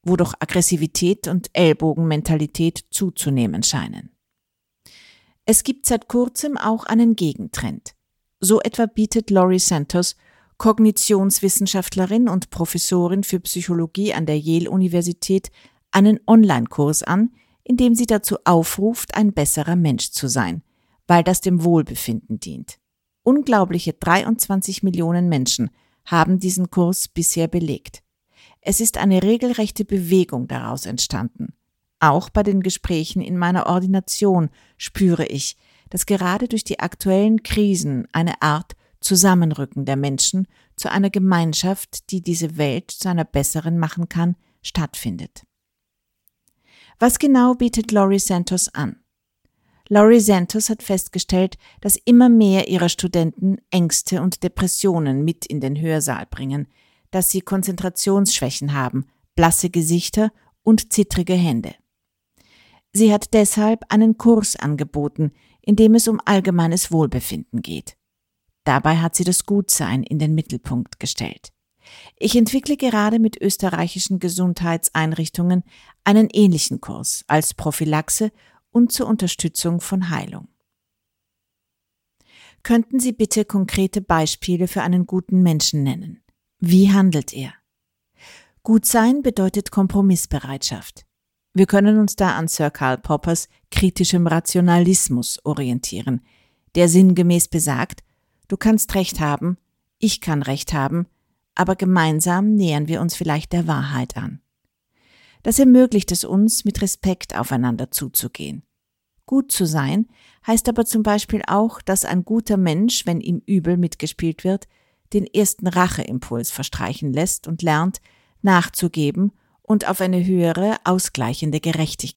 wodurch Aggressivität und Ellbogenmentalität zuzunehmen scheinen. Es gibt seit kurzem auch einen Gegentrend. So etwa bietet Laurie Santos, Kognitionswissenschaftlerin und Professorin für Psychologie an der Yale-Universität, einen Online-Kurs an, in dem sie dazu aufruft, ein besserer Mensch zu sein, weil das dem Wohlbefinden dient. Unglaubliche 23 Millionen Menschen haben diesen Kurs bisher belegt. Es ist eine regelrechte Bewegung daraus entstanden. Auch bei den Gesprächen in meiner Ordination spüre ich, dass gerade durch die aktuellen Krisen eine Art Zusammenrücken der Menschen zu einer Gemeinschaft, die diese Welt zu einer besseren machen kann, stattfindet. Was genau bietet Laurie Santos an? Laurie Santos hat festgestellt, dass immer mehr ihrer Studenten Ängste und Depressionen mit in den Hörsaal bringen, dass sie Konzentrationsschwächen haben, blasse Gesichter und zittrige Hände. Sie hat deshalb einen Kurs angeboten, in dem es um allgemeines Wohlbefinden geht. Dabei hat sie das Gutsein in den Mittelpunkt gestellt. Ich entwickle gerade mit österreichischen Gesundheitseinrichtungen einen ähnlichen Kurs als Prophylaxe und zur Unterstützung von Heilung. Könnten Sie bitte konkrete Beispiele für einen guten Menschen nennen? Wie handelt er? Gutsein bedeutet Kompromissbereitschaft. Wir können uns da an Sir Karl Poppers kritischem Rationalismus orientieren, der sinngemäß besagt, du kannst Recht haben, ich kann Recht haben, aber gemeinsam nähern wir uns vielleicht der Wahrheit an. Das ermöglicht es uns, mit Respekt aufeinander zuzugehen. Gut zu sein heißt aber zum Beispiel auch, dass ein guter Mensch, wenn ihm übel mitgespielt wird, den ersten Racheimpuls verstreichen lässt und lernt, nachzugeben und auf eine höhere, ausgleichende Gerechtigkeit